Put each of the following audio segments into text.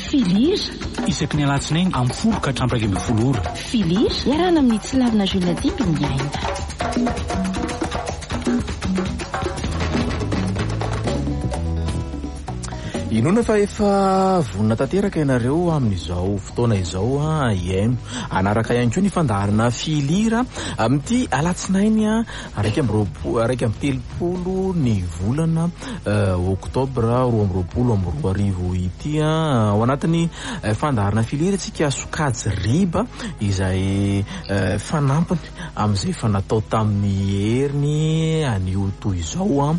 Filira isaky ny alatsinainy amin'ny folo ka hatramin'ny 120 ora. Filira iarahana amin'ny tsy lavina Julia Dimby ny aina. Inona fa efa vonina tanteraka ianareo amin'izao fotoana izao iaino anaraka ihany koa ny fandaharana filira amin'ity alatsinainy araiky amby telopolo ny volana oktobra 2020 ity ao anatin'ny fandaharana filira tsika sokajy riba izay fanampiny amin'izay fanatao tamin'ny heriny anio toy izao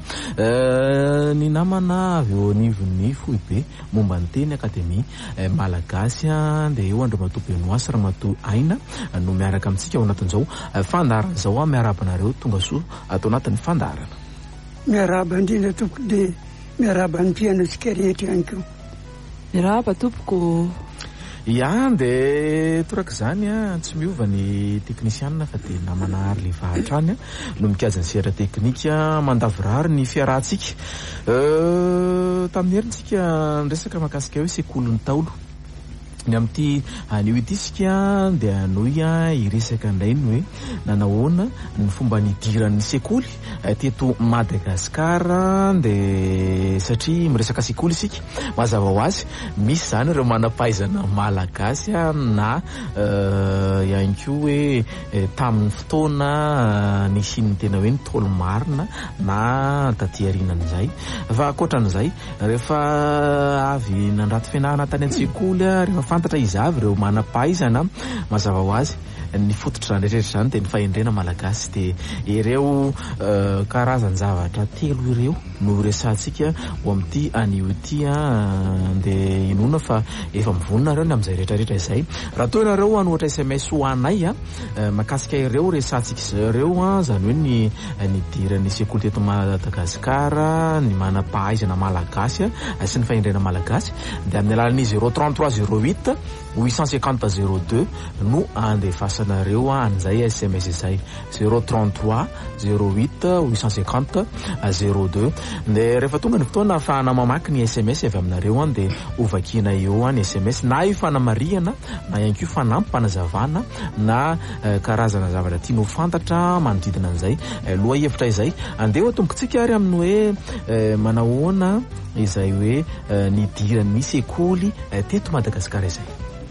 ny namana avy eo anivon'ny foibe momba ny teny akademia malagasy dia eo Andriamatoa Benoasy Ramatoa Aina no miaraka amintsika ao anatin'izao fandaharana izao miarabanareo tonga soa atao anatin'ny fandaharana. Miaraba indrindra tompoko dia miaraba ny mpianantsika rehetra ihany koa. Miaraba tompoko. Ya dia toraka izany tsy miova ny teknisianina fa dia namana ary le vahatrany no mikajy ny sehatra teknika mandavirary ny fiarahantsika tamin'ny herintsika resaka mahakasika hoe sekoly ny taolo ny amin'ity anio ity sika dia anoy iresaka indray ny hoe nanahoana ny fomba nidiran'ny sekoly teto Madagasikara dia satria miresaka sekoly isika mazava ho azy misy zany ireo manampahaizana malagasy na ihany koa hoe tamin'ny fotoana nisiny tena hoe ny tolo marina na taty aorianan'izay fa ankoatran'izay rehefa avy nandrato fianarana tany an-tsekoly rehefa fantatra izy avy ireo manampahaizana mazava ho azy ny fototra zany rehetra zany dia ny fahendrena malagasy dia ireo karazany zavatra telo ireo no resantsika ho amin'ity anio ity dia inona fa efa mivonina ireo amin'izay rehetrarehetra izay raha toa ianareo anohatra SMS ho anay makasika ireo resantsika ireo zany hoe ny nidiran'ny sekoly teto Madagasikara ny manampahaizana malagasy sy ny fahendrena malagasy dia amin'ny alalan'ny 033 08 850 02 no andefasanareo an'izay SMS izay 033 08 850 02 dia rehefa tonga ny fotoana ahafahana mamaky ny SMS avy aminareo dia ovakina eo ny SMS na io fanamariana na ihany koa fanampy-panazavana na karazana zavatra tianao fantatra manodidina an'izay loha hevitra izay andeha atombokontsika ary amin'ny hoe manahoana izay hoe nidiran'ny sekoly teto Madagasikara izay.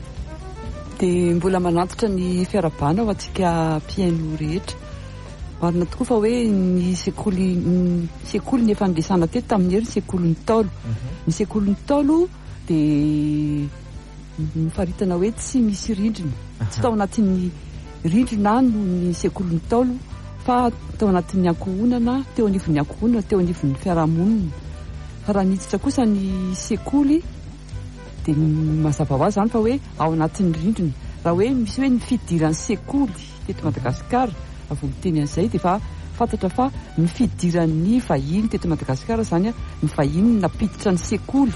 Dia mbola manantitra ny fiarabana ho antsika mpiaino rehetra. Marina tokoa fa hoe ny sekoly ny efa nindesana teto tamin'ny hery ny sekoly ny taolo. Ny sekoly ny taolo dia mifaritana hoe tsy misy rindrina. Tsy tao anatin'ny rindrina no ny sekoly ny taolo fa tao anatin'ny ankohonana, teo anivon'ny ankohonana, teo anivon'ny fiarahamonina. Fa raha niditra kosa ny sekoly dia mazava ho azy zany fa hoe ao anatin'ny rindrina. Raha hoe misy hoe ny fidiran'ny sekoly teto Madagasikara avy miteny an'izay dia fa fantatra fa ny fidiran'ny vahiny teto Madagasikara zany ny vahiny napiditra ny sekoly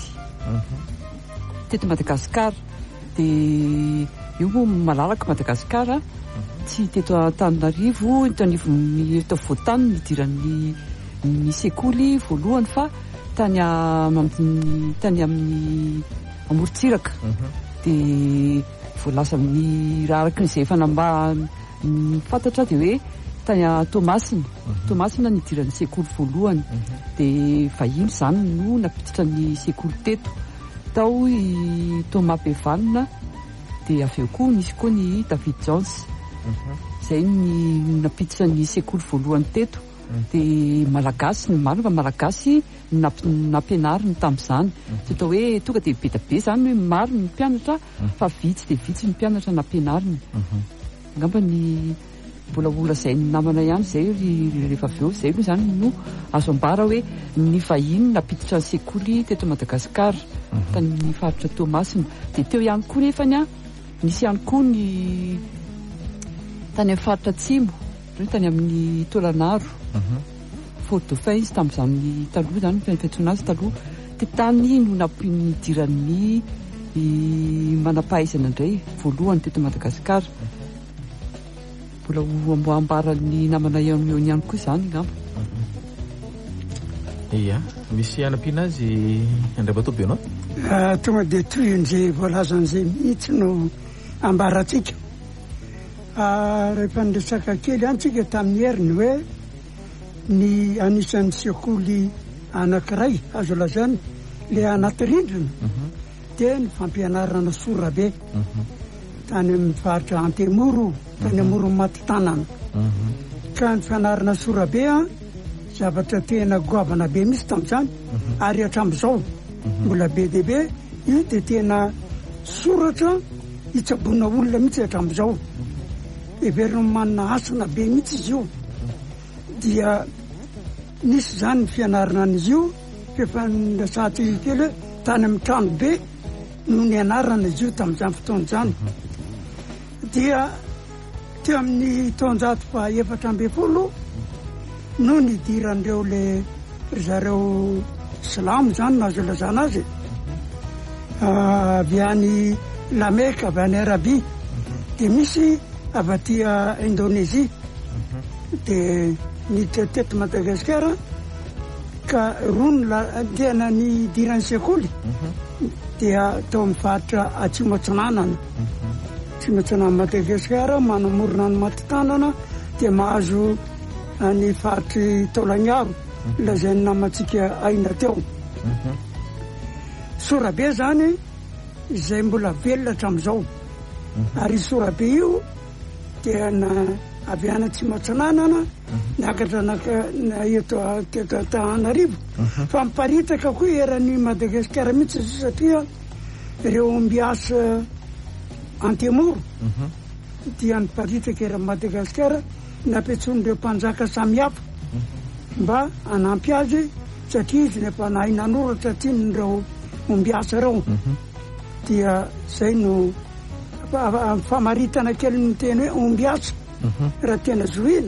teto Madagasikara. Dia io moa malalaka Madagasikara tsy teto Antananarivo eto anivon'ny eto afovoantany nidiran'ny sekoly voalohany fa tany amin'ny amorontsiraka dia voalasa amin'ny raha araka n'izay efa fantatra dia hoe tany Tomasina nidiran'ny sekoly voalohany dia vahiny zany no napiditra ny sekoly teto tao i Thomas Bevanina dia avy eo koa nisy koa ny David Jones izay ny napiditra ny sekoly voalohany teto. Dia malagasy ny marina fa malagasy nampianariny tamin'izany tsy atao hoe tonga dia be da be zany hoe maro ny mpianatra fa vitsy dia vitsy ny mpianatra nampianariny. Angamba ny mbola ola izay ny namana ihany izay rehefa avy eo izay moa zany no azo ambara hoe ny vahiny napiditra ny sekoly teto Madagasikara tany faritra Tomasina. Dia teo ihany koa nefany nisy ihany koa ny tany amin'ny faritra Atsimo tany amin'ny Tolanaro Fort Dauphin izy tamin'izany taloha zany fiantsoana azy taloha. Dia tany no nidiran'ny manampahaizana indray voalohany teto Madagasikara. Mbola ambaran'ny namana eo ihany koa izany ngamba. Iya, misy anampiana azy Andriamatoa Benoît? tonga de toyin'izay voalazan'izay mihitsy no ambaratsika. Rehefa niresaka kely antsika tamin'ny heriny hoe ny anisan'ny sekoly anankiray azo lazany le anaty rindrina dia ny fampianarana Sorabe tany amin'ny faritra Antemoro, tany Amoro Matitanana. Ka ny fianarana Sorabe zavatra tena goavana be misy tamin'izany ary hatramin'izao mbola be dia be io dia tena soratra hitsabona olona mihitsy hatramin'izao. Everina manana asana be mihitsy izy io. Dia nisy zany ny fianarana an'izy io fefanasaty kely tany amin'ny trano be no ny anarana izy io tamin'izany fotoana izany. Dia teo amin'ny taonjato fa 400 no nidiran'ireo le zareo silamo zany nazo lazana azy avy any Lameka, avy any Arabia, dia misy avy aty Indonezia, dia niditra teto Madagasikara ka roa tena nidiran'ny sekoly dia tao amin'ny faritra Atsimo Atsinanana. Atsimo Atsinanana Madagasikara manamorona ny Matitanana dia mahazo ny faritry Taolagnaro lazay ny namantsika aina teo. Sorabe zany izay mbola velona hatramin'izao. Ary Sorabe io dia avy any Atsimo Atsinanana niakatra eto Antananarivo fa miparitaka koa eran'ny Madagasikara mihitsy satria ireo mbiasa Antemoro dia niparitaka eran'ny Madagasikara nampiantsoan'ireo mpanjaka samihafa mba hanampy azy satria izy nefa nahay nanoratra tian'ireo mbiasa ireo. Dia zay no famaritana kely ny teny hoe ombiasa raha tena zohina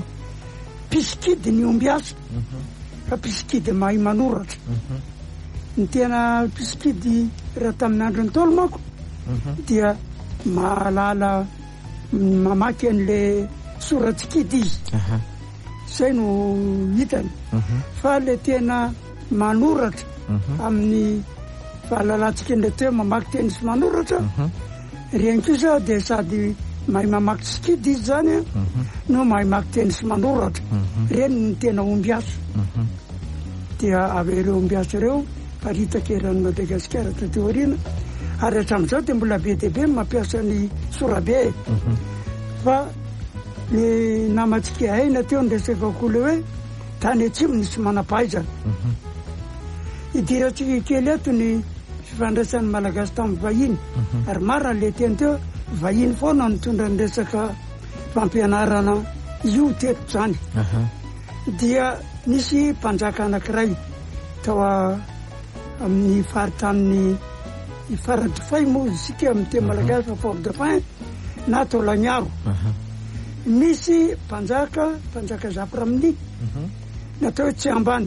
piskidy ny ombiasa fa piskidy mahay manoratra. Ny tena piskidy raha tamin'ny andro ny tolomako dia mahalala mamaky an'le soratsikidy izy zay no hitany. Fa le tena manoratra amin'ny fahalalantsika le teo mamaky teny sy manoratra reny kosa dia sady mahay mamaky tsikidy izy zany no mahay maky teny sy manoratra. Reny ny tena ombiasa. Dia avy ireo ombiasa ireo paritaka eran'ny Madagasikara taty aoriana ary hatramin'izao dia mbola be dia be mampiasa ny Sorabe. Fa ny namantsika aina teo niresaka koa hoe tany atsimo nisy manam-pahaizana. Idirantsika kely eto ny fifandraisan'ny Malagasy tamin'ny vahiny ary marina le teny teo vahiny foana nitondra ny resaka fampianarana io teto zany. Dia nisy mpanjaka anankiray tao amin'ny faritra amin'ny Faradofay moa isika amin'ny teny Malagasy fa Fort-dauphin na Taolagnaro. Misy mpanjaka Zapramini natao hoe Tsiambany.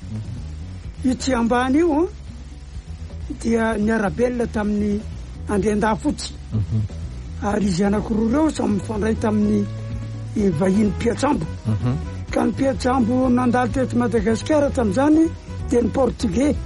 Io Tsiambany io dia niarabelona tamin'ny Andriandafotsy ary izy anankiroa ireo samy mifandray tamin'ny vahiny Piatsambo. Ka ny Piatsambo nandalo teto Madagasikara tamin'izany dia ny Portugais.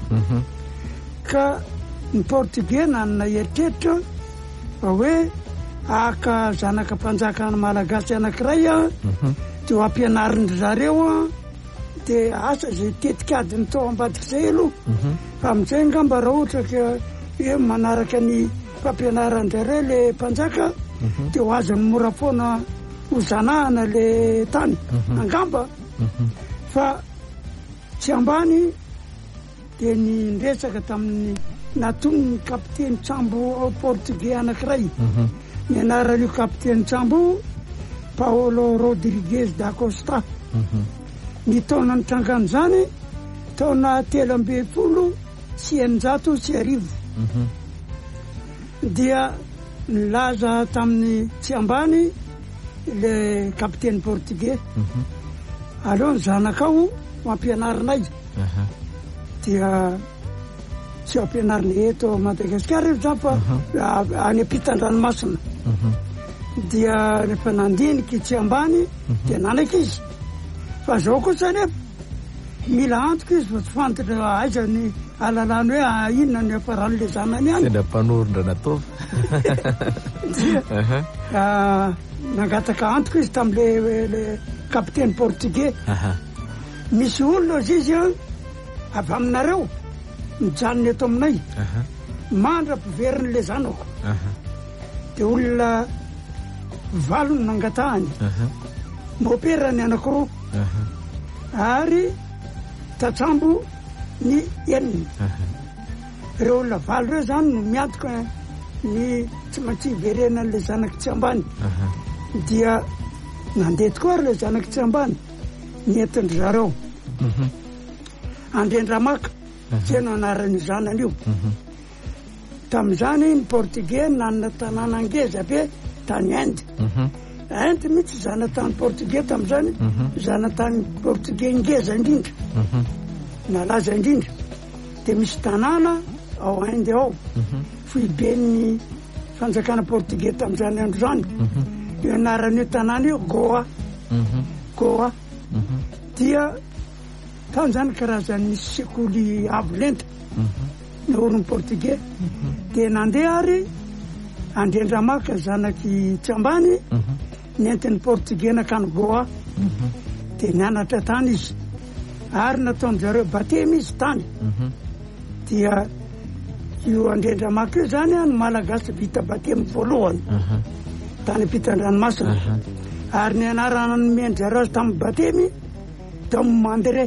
Ka ny Portugais nanana eritreritra hoe aka zanaka mpanjaka malagasy anankiray dia ampianarin-dry zareo dia asa zay tetikadiny tao ambadika izay aloha. Fa amin'izay ngamba raha ohatra ka hoe manaraka ny fampianaran-jareo le mpanjaka dia ho azony mora foana hozanahana le tany angamba. Fa tsy ambany dia niresaka tamin'ny naton'ny kapiteny Tsambo Portugais anankiray. Ny anaran'io kapiteny Tsambo Paulo Rodrigues da Costa. Ny taona nitrangany zany taona 1390. Dia nilaza tamin'ny Tsiambany le kapiteny Portugais aleo ny zanakao mampianarinay. Dia tsy ampianarinay eto Madagasikara io zany fa any ampitan-dranomasina. Dia rehefa nandiniky Tsiambany dia nanaiky izy. Fa zao kosa nefa mila antoka izy fa tsy fantatra aiza ny alalany hoe inona ny afaran'le zanany any tena mpanorondra natao nangataka antoka izy tam'le kapitaine portugais misy olona izy avy aminareo mijanony eto aminay mandra mpiveriny le zanako de olona valony nangatahany moperany anakiroa ary tatsambo ny enina reo olona valo reo zany no miantoka ny tsy maintsy iverenan'le zanaky tsy ambany dia nandeha tokoa ary le zanaky tsy ambany nientindry zareo Andrendramaka tsy no anarany zanany io tam'izany ny portugais nanana tanàna angeza be tany Inde Inde mitsy zana tany portugais tam'izany zana tany portugais ngeza indrindra nalaza indrindra de misy tanàna ao Inde ao foiben'ny fanjakana portugais tam'izany andro zany io anaran'io tanàna io Goa Goa dia tany zany karazany sekoly avo lenta naorony portugais de nandeha ary Andrendramaka zanaky tsy ambany nentin'ny portugais nakany Goa de nianatra tany izy ary nataon'zareo batemy izy tany dia io Andrendramaka io zany ny malagasy vita batemy voalohany tany ampitan-dranomasina ary ny anarana nomendry-zareo azy tamin'ny batemy Dom Mandré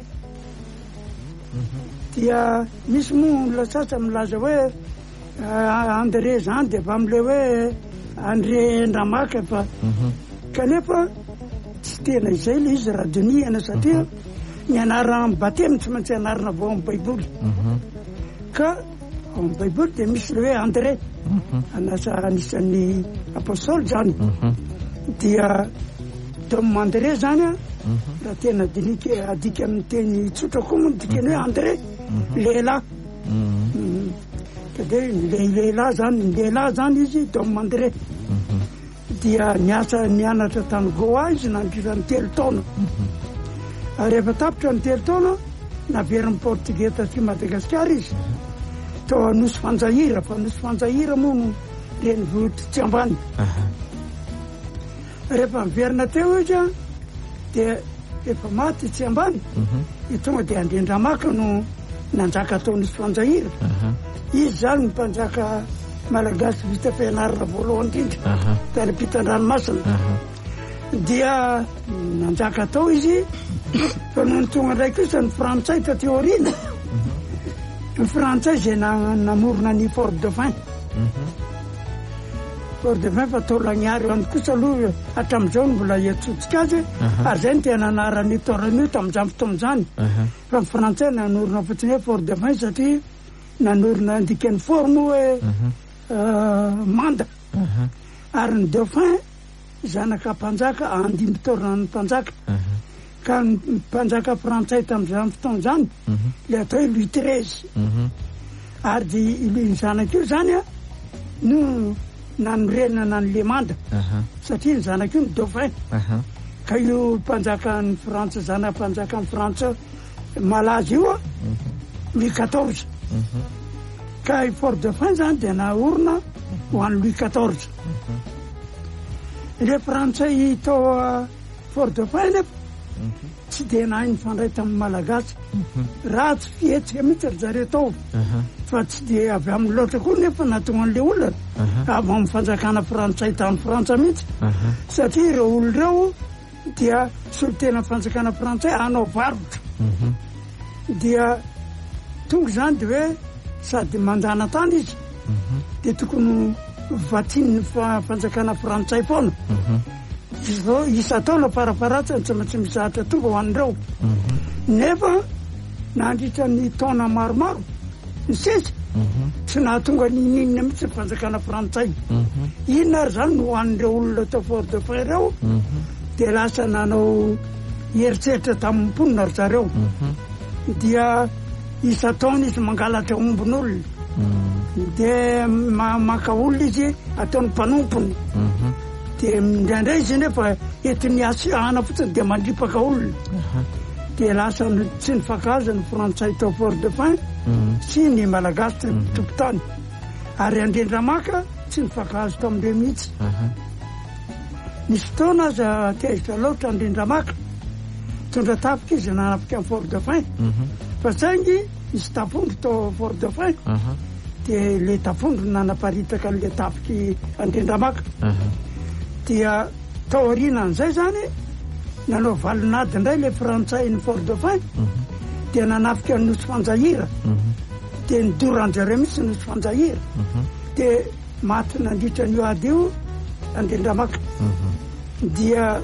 dia misy moa lasasa milaza hoe André zany de va am'le hoe Andrendramaka fa kanefa tsy tena izay le izy raha doniana satria ny anarana batemy tsy maintsy anarana vao amin'ny baiboly ka ao amin'ny baiboly de misy le hoe André anasa anisan'ny apôstôly zany dia Dom Mandré zany raha tena dinika adika amin'ny teny tsotra koa moa dikany hoe André lehilahy de lehilahy zany izy Dom Mandré dia nianatra tany Goa izy nandrirany 3 taona ary rehefa tapitra ny 3 taona naverin'ny portugais taty Madagasikara izy tao Nosy Fanjahira fa Nosy Fanjahira moa no reny vohitry tsy ambany rehefa miverina teo izy de efa maty tsy ambany tonga de Andrendramaka no nanjaka tao Nosy Fanjahira izy zany ny mpanjaka malagasy vita fianarana voalohany indrindra tany ampitan-dranomasina dia nanjaka tao izy fa noho ny tonga ndraiky izy ny frantsay taty aorina ny frantsay zay namorona ny Fort-Dauphin Fort-Dauphin fa tao Lagniary any kosa aloha hatram'izao no mbola hiatsotsika azy ary zay ny tena anarany torany tam'izany fotoan'izany fa ny frantsay nanorona fotsiny hoe Fort-Dauphin satria nanorona andikany forme hoe manda ary ny Dauphin zanaka mpanjaka andimby torana ny mpanjaka ka ny mpanjaka frantsay tam'izany fotoan'izany le atao hoe Louis XIII ary ny zanaka io zany no nanorenana an'le manda satria ny zanaka io ny Dauphin ka io mpanjaka ny Frantsa zana mpanjaka ny Frantsa malaza io Louis XIV ka i Fort-Dauphin zany de naorona ho an'ny Louis XIV le frantsay tao Fort-Dauphin nefa tsy de nahay nifandray tamin'ny malagasy raha tsy fihetsika mihitsy ry zareo tao fa tsy de avy amin'ny loatra koa nefa natonga an'le olona avy amin'ny fanjakana frantsay tany Frantsa mihitsy satria ireo olona reo dia solotena fanjakana frantsay anao varotra dia tonga zany de hoe sady mandana tany izy de tokony vatin'ny fanjakana frantsay foana isa taona farafaratsany tsy maintsy misahatra tonga ho an'ireo nefa nandritra ny taona maromaro ny sesy tsy nahatonga ninina mihitsy fanjakana frantsay inona ary zany no hoan'ireo olona tao Fort-Dauphin reo de lasa nanao heritreritra tamin'ny mponina ry zareo dia isa taona izy mangalatra ombin'olona de maka olona izy ataony mpanompony de indraindray izy nefa ety ny asiahana fotsiny de mandripaka olona dia lasa tsy nyfakaza ny frantsay tao Fort Dauphin sy ny malagasy tompotany ary Andrendramaka tsy nyfakazo tao amin'ireo mihitsy. Nisy fotoana aza tezitra loatra Andrendramaka tondra tapika izy nanapika amin'ny Fort Dauphin fa saingy nisy tafondro tao Fort Dauphin dia le tafondro nanaparitaka an'le tapiky Andrendramaka dia tao aorianan'izay zany nanao valinady indray le frantsay ny Fort Dauphin dia nanapika ny nosy fanjahira dia nidoranjareo mihitsy nosy fanjahira dia maty nandritra n'io ady io Andrendramaka. Dia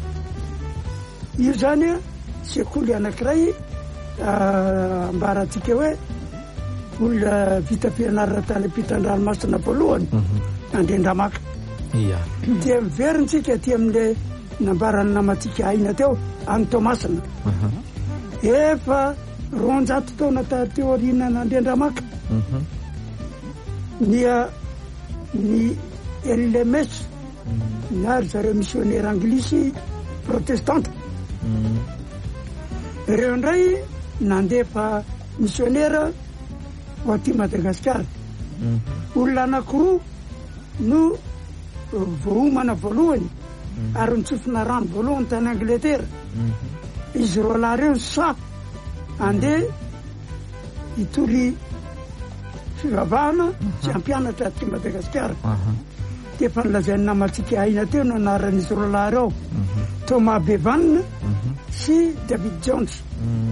io zany a sekoly anankiray ambaratsika hoe olona vita fianarana tany ampitan-dranomasina voalohany Andrendramaka. Dia miverintsika ty amin'le nambarany namatsika aina teo any Tomasina efa 200 taona teo aorianana Andrendramaka ny LMS nary zareo missionnaire anglisy protestante ireo indray nandefa missionnaire ho aty Madagasikara. Olona anankiroa no voaomana voalohany ary nitsofina rano voalohany tany Angletera. Izy roa lahy reo sa andeha hitory fivavahana sy hampianatra aty Madagasikara. Dia efa nilazainy namatsika aina teo no anaran'izy roa lahy reo Thomas Bevan sy David Jones.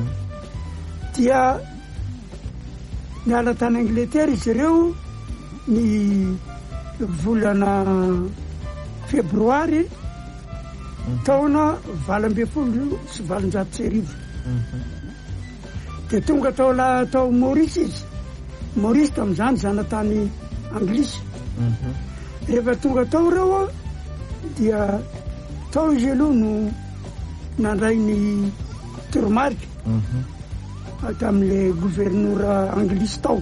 Dia niala tany Angletera izy ireo ny volana febroary taona 2019. Dia tonga tao Maurice izy. Maurice tamin'izany zanatany anglisy. Rehefa tonga tao reo dia tao izy aloha no nandray ny toromarika tamin'le gouverneur anglisy tao.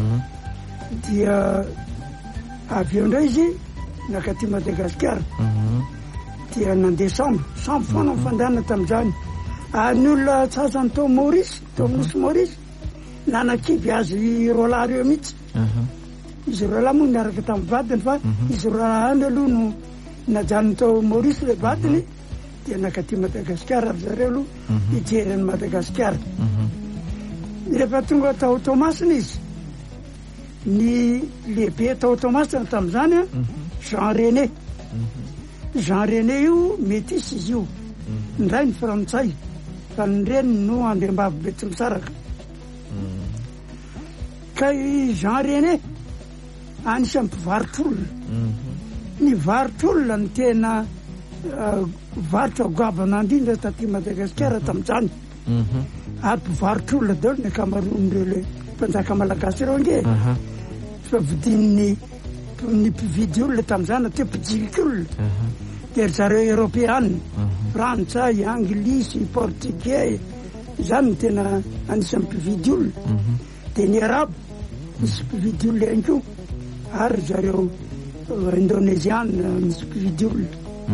Dia avy eo indray izy nakaty Madagasikara. Dia nandeha sambo foana mifandana tamin'izany. Ary ny olona tsasany tao Maurice, tao nosy Maurice nanakivy azy roa lahy reo mihitsy. Izy roa lahy moa niaraka tamin'ny vadiny fa izy roa lahy any aloha no najanony tao Maurice le vadiny dia nakaty Madagasikara avy zareo aloha hijery any Madagasikara. Rehefa tonga tao Tomasina izy ny lehibe tao Tomasina tamin'izany Jean René. Jean René io métis izy io ndray ny frantsay fa ny reniny no Andriambavy Betsimisaraka. Ka i Jean René anisan'ny mpivarotr'olona. Ny varotr'olona ny tena varotra goavana indrindra taty Madagasikara tamin'izany. Ary mpivarotr'olona daholo ny akamaroan'ireo le mpanjaka malagasy ireo nge fa vidin'ny mpividy olona tamin'izany ateo mpijiliky olona. Dia zareo Européane, frantsay, anglisy, portugais zany ny tena anisan'ny mpividy olona. Dia ny arabo misy mpividy olona ihany koa ary zareo indonésiana misy mpividy olona.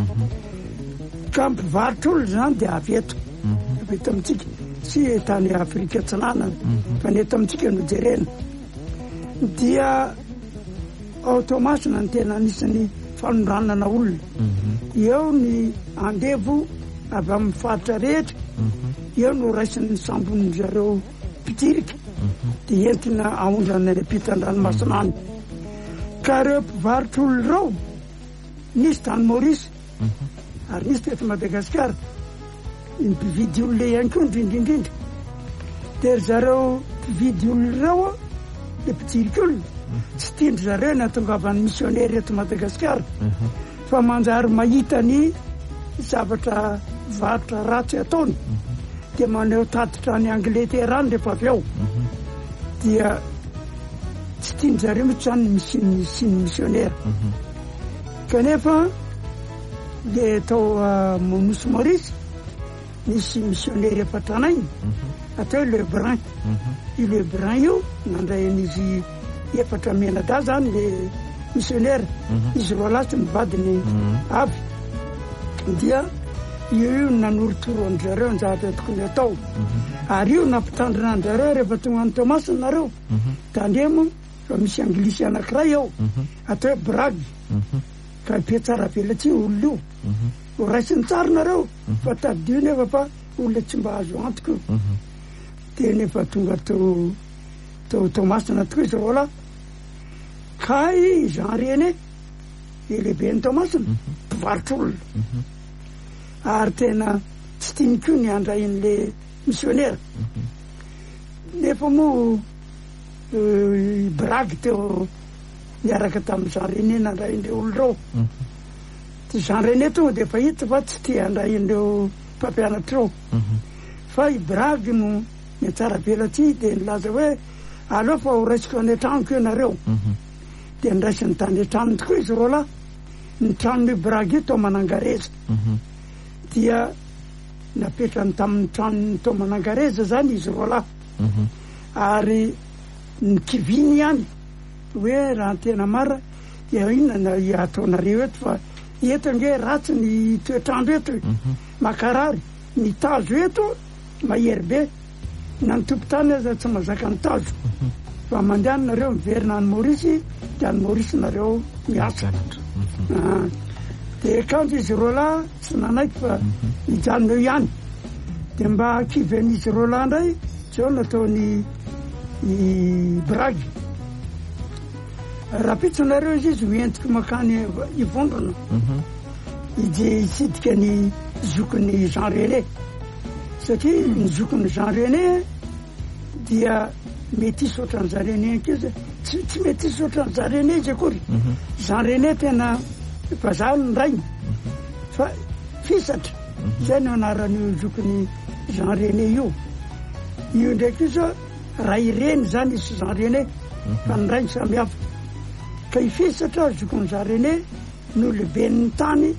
Ka mpivarotr'olona zany dia avy eto amintsika sy tany Afrika Atsinana fa ny eto amintsika no jerena. Dia ao Tomasina ny tena anisan'ny fanondranana olona. Eo ny andevo avy amin'ny faritra rehetra, eo no raisin'ny sambon'ny zareo mpitirika dia entina aondrana ny ampitan-dranomasina any. Ka reo mpivarotr'olona reo nisy tany Maurice ary nisy teto Madagasikara ny mpividy olona ihany koa indrindrindrindra. Dia zareo mpividy olona reo le mpitirika olona tsy tiandry zareo nahatongavan'ny missionnaire eto Madagasikara fa manjary mahita ny zavatra varotra ratsy ataony dia maneho tatitra ny Angletera any rehefa avy ao. Dia tsy tiandry zareo mihitsy zany ny missionnaire. Kanefa le tao nosy Maurice nisy missionnaire efa tranainy atao Lebrun. I Lebrun io nandray an'izy efatra menada zany le missionnaire. Izy roa lahy tsy mivadiny avy. Dia io nanorotoro an'zareo njahatra tokony atao ary io nampitandrina an'zareo rehefa tonga any Tomasina nareo tandremo fa misy anglisy anankiray ao atao hoe bragy ka be tsara velatsy olona io ho raisiny tsara nareo fa tadidio nefa fa olona tsy mba azo antoko de nefa tonga tao Tomasina tokoa izy rola kay Jean René lehibe ny Tomasina mpivarotr'olona ary tena tsy tiany koa ny andrain'le missionnaire nefa moa bragy teo niaraka tamin'ny Jean René nandrain'le olo reo ty Jean René tonga de fa hita fa tsy tia andrain'ireo mpampianatra reo fa i bragy no ny tsara velatsy de nilaza hoe aleo fa ho raisiko any an-tranoko ianareo de niraisiny tany an-tranony tokoa izy rola ny tranony bragy io tao Manangareza dia napetrany tamin'ny tranony tao Manangareza zany izy rola ary ny kiviny ihany hoe raha tena mara dia inona ataonareo eto fa eto nge ratsy ny toetrandro eto makarary ny tazo eto mahery be na ny tompon-tany aza tsy mazaka ny tazo fa mandehanareo miverina any Maorisy de any Maorisy nareo miasa de kanto izy rola tsy nanaiky fa hijanona eo ihany de mba kiven'izy rola ndray tsy eo nataony bragy raha pitsonareo izy hoentiko makany ivondrona ije hisidika ny zokony Jean René satria ny zokony Jean René dia mety isotra ny Jean René ankiza tsy mety isotra ny Jean René izy akory Jean René tena vazaha ny rainy fa fisatra zay no anaran'io zokony Jean René io ndraiky io zao raha ireny zany izy Jean René fa ny rainy samihafa ka ifisatra zokony Jean René no leben'ny tany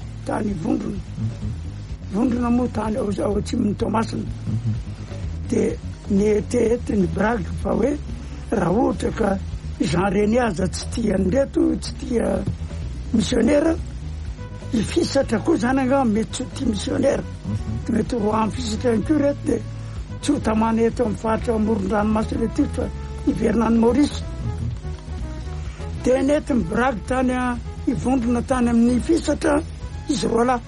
vondrona moa tany ao atsimony Tomasina de netety ny bragy fa hoe raha ohatra ka Jean René aza tsy tia nreto tsy tia missionnaire ifisatra koa zany anga mety tsy tia missionnaire de mety roa amin'ny fisatra ihany koa reto de tsy ho tamana eto amin'ny faritra amoron-dranomasina ety fa iverina any Maorisy de nety ny bragy tany ivondrona tany amin'ny fisatra izy rola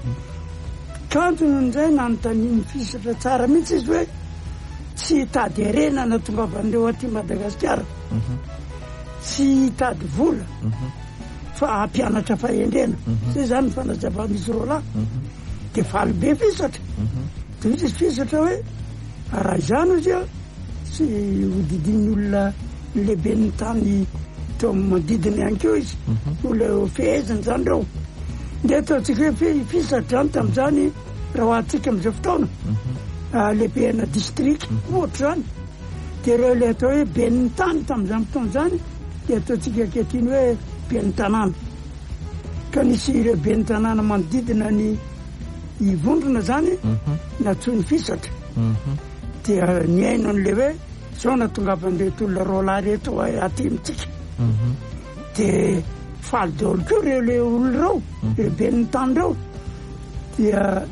kanto nzay nanontany fisatra tsara mihitsy izy hoe tsy hitady arena na tonga avan'ireo aty Madagasikara tsy hitady vola fa ampianatra fahendrena zay zany ny fanajavan'izy rola de faly be fisatra de misy izy fisatra hoe raha izany izy a tsy hodidiny olona lehibe ny tany teo manodidiny ihany keo izy olona feheziny zany reo de ataotsika hoe fisatra zany tamin'izany raha hoatsika am'izao fotoana lehibena district ohatra zany de reo le atao hoe ben'ny tany tamin'izany fotoana zany de ataotsika ankehitiny hoe ben'ny tanàna ka nisy ireo ben'ny tanàna manodidina ny ivondrona zany natsony fisatra de ny aino an'le hoe zao natongavan'ireto olona rola reto atymitsika de faly daholo keo reo le olona reo reo ben'ny tany reo dia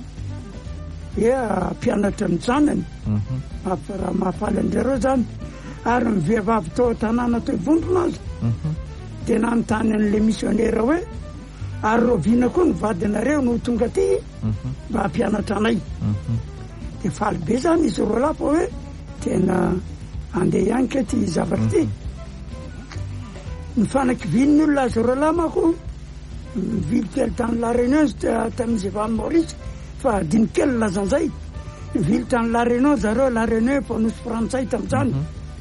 mpianatra ny zanany raha mahafaly an'zareo zany ary mivehivavy tao tanàna tao ivondrona azy de nanontany an'le missionnaire hoe ary roviana koa ny vadinareo no tonga aty mba hampianatra anay de faly be zany izy rola fa hoe tena andeha ihany ka ty zavatra ty ny fanakivin'ny olona azy rola mako mivily kely tany La Réunion tamin'izy efa any Maorisy fa adiny kely lazan'zay mivily tany La Réunion zareo La Réunion fa nosy frantsay tamin'izany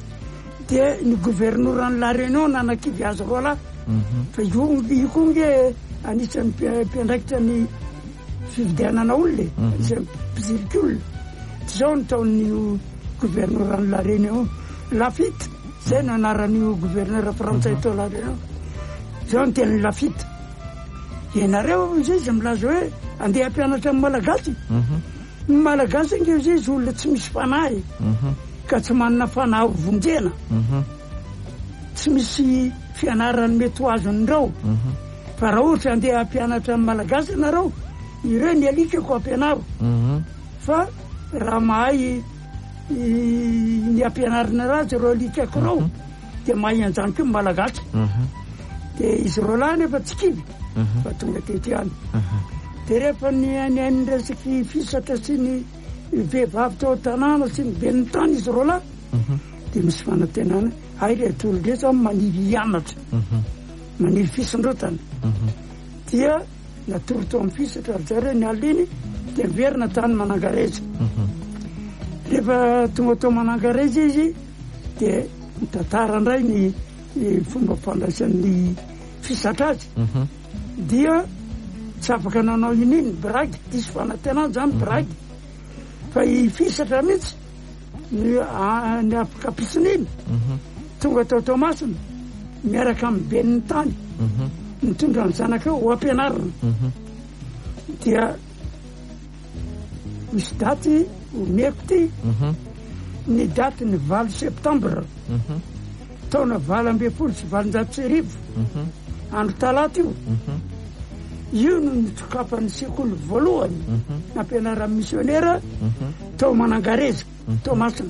de ny gouverneuran'ny La Réunion nanakivy azy rola fa io koa nge anisan'ny mpiandraikitra ny fividianana olona anisan'ny mpiziliky olona zao ny taon'io gouverneuran'ny La Réunion Lafitte zay no anaran'io gouverneur frantsay tao La Réunion zao ny tenany Lafitte ianareo zay izy milaza hoe andeha hampianatra amin'ny malagasy ny malagasy nge zay izy olona tsy misy fanahy ka tsy manana fanahy vonjena tsy misy fianarany mety ho azon'ireo fa raha ohatra andeha hampianatra amin'ny malagasy ianareo ireo ny alikako ampianaro fa raha mahay ny ampianarina ratsy reo alikako reo de mahay anjany ko malagasy de izy reo lahy nefa tsy kivy fa tonga tety any de rehefa ny resaky fisatra sy ny vehivavy tao tanàna sy ny ben'ny tany izy reo lahy de misy fanantenana ay le tolo ndresa maniry ianatra maniry fisondrotana dia natoroto amin'ny fisatra ary zareo ny aliny de miverina tany Manangareza rehefa tonga tao Manangareza izy de mitantara indray ny fomba fandraisan'ny fisatra azy dia tsy afaka nanao ininy bragy disy fanantenana zany bragy fa i fisatra mihitsy ny afakapisiny iny tonga tao Tomasina miaraka amin'ny ben'ny tany mitondra ny zanaka ho ampianarina dia misy daty omeko ty ny daty ny 20 septambra taona 2024 andro talata io no nitsokafan'ny sekoly voalohany nampianara missionnaire tao Manangareza Tomasina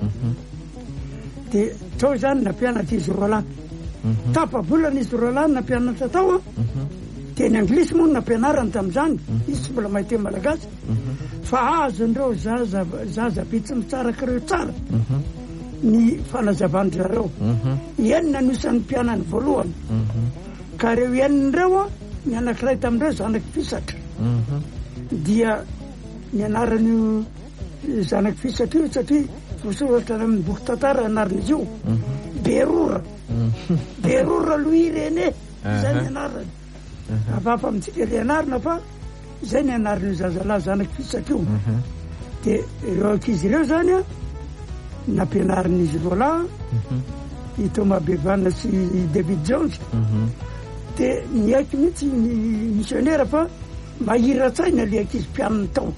de tao zany nampianatra izy roa lahy tapabolana izy roa lahy nampianatra tao teny anglisy moa nampianarany tam'izany izy tsy mbola mahay teny malagasy fa azondreo zaza be tsy mitsaraka reo tsara ny fanazavandreo enina nisan'ny mpianany voalohany ka reo enin'ireo ny anankiray tamindreo zanaky fisatra dia ny anaran'io zanaky fisatra io satria vosoratra amin'ny boky tantara anaran'izy io berora Louis René zay ny anarany afafa amitsika le anarana fa zay ny anaran'io zazalahy zanaky fisatra io de ireo ankizy ireo zany a nampianaran'izy roa lahy i Thomas Bevana sy David Jones de ny aiky mihitsy ny missionnaire fa mahira-tsaina le ankizy mpianiny tao